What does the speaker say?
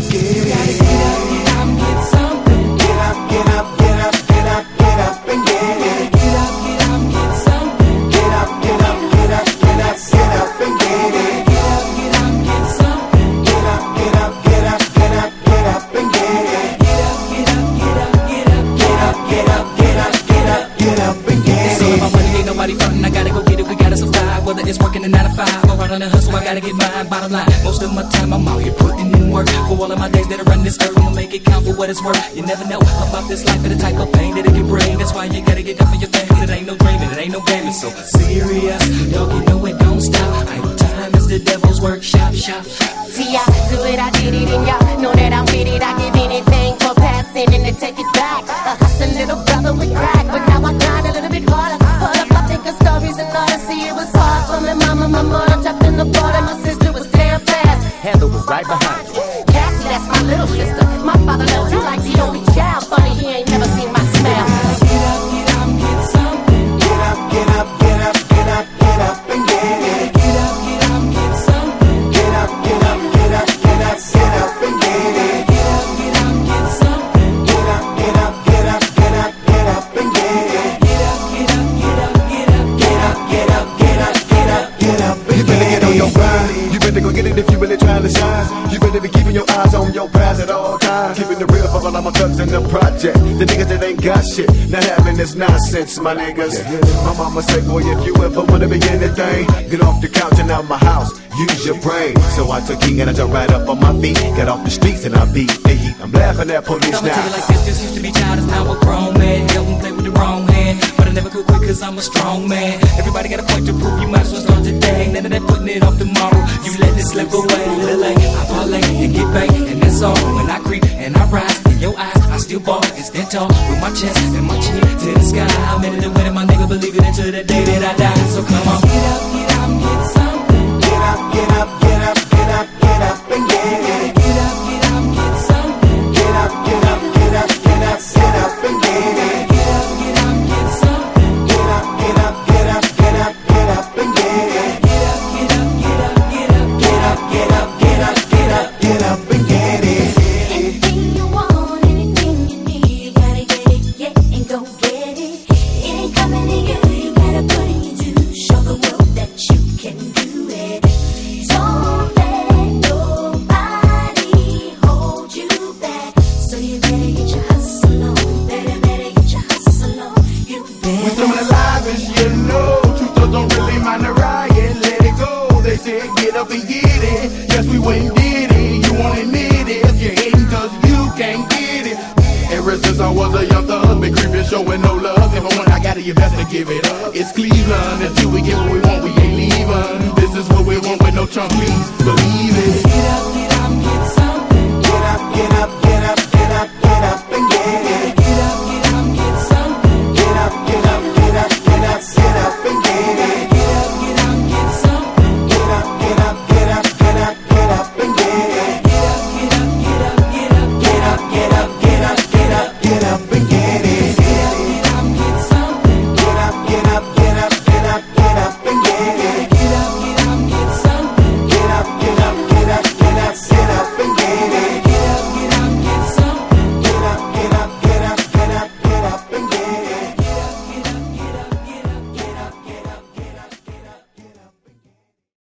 and get it. Gotta get up, get up, get something. Get up, get up, get up, get up, get up and get it. Get up, get up, get something. Get up, get up, get up, get up, get up and get it. Get up, get up, get something. Get up, get up, get up, get up, get up and get it. Get up, get up, get up, get up. Get up, get up, get up, get up, get up and get It's all it. about money, ain't nobody frontin'. I gotta go get it, we gotta survive. Whether it's working a 9 to 5 or out on the hustle, I gotta get mine. Bottom line, most of my time I'm out here putting in work. For all of my days that I run this earth, I'ma make it count for what it's worth. You never know about this life and the type of pain that it can bring. That's why you gotta get down for your thing. It ain't no dreaming, it ain't no gaming. So serious, dog, you know it don't stop. Idle time is the devil's workshop. See, I do it, I did it, and y'all know that I'm with it. I give anything for passing and to take it back. A hustling little brother with crack, but now I grind a little bit harder. Hold up, I think of stories and all to see it was hard for me. Mama, my mother trapped in the border. My sister was damn fast. Heather was right behind you. Cassie, that's my little sister. My father loved you like the only child. Funny, he ain't never seen my smile. Get up, get up, get something. Get up, get up, get up, get up, get up and get it. Get up, get up, get something. Get up, get up, get up, get up, get up and get it. Get up, get up, get something. Get up, get up, get up, get up, get up and get it. Get up, get up, get up, get up. Get up, get up, get up, get up, get up and You better get get on your it. grind. You better go get it if you really trying to shine. You better be keeping your eyes on your prize at all times. Keeping it real for all of my thugs in the project. The niggas that ain't got shit, not having this nonsense, my niggas. My mama said, boy, if you ever wanna be anything, get off the couch and out my house. Use your brain. So I took heat and I jumped right up on my feet. Got off the streets and I beat the heat. I'm laughing at police I'ma tell you now. like this used to be childish, now a grown man. Help me play with the wrong hand, but I never could quit cause I'm a strong man. Everybody got a point to prove, you might as well start today. None of that putting it off tomorrow, you let it slip away. Little late, I parlay and get back, and that's all. When I creep and I rise, in your eyes, I still ball and stand tall. With my chest and my chin to the sky, I'm in the winning, my nigga, believe it until the day that I die. So come on, get up, get up, get something. Get up, get up, get up, get up, get up and get it. Get up, get up, get something. Get up, get up, get up, get up, get up and get it. Get up, get up, get something. Get up, get up, get up, get up, get up and get it. Get up, get up, get up, get up. Get up, get up, get up, get up, get up and get it. Anything you want, anything you need, you gotta get it, yeah, and go get it. It ain't coming to you, you gotta put it in you. Show the world that you can do it. Don't let nobody hold you back. So you better get your hustle on, better get your hustle on. You We better. some of the livest, you know. Truthers don't really mind the riot, let it go. They said get up and get it. Yes, we went and did it. You won't admit it if you're hating cause you can't get it. Ever since I was a young thug, been creeping, showing no love. If I want, I gotta your best to give it up. It's Cleveland, until we get what we want, we ain't leaving. This is what we want with no Trump, please.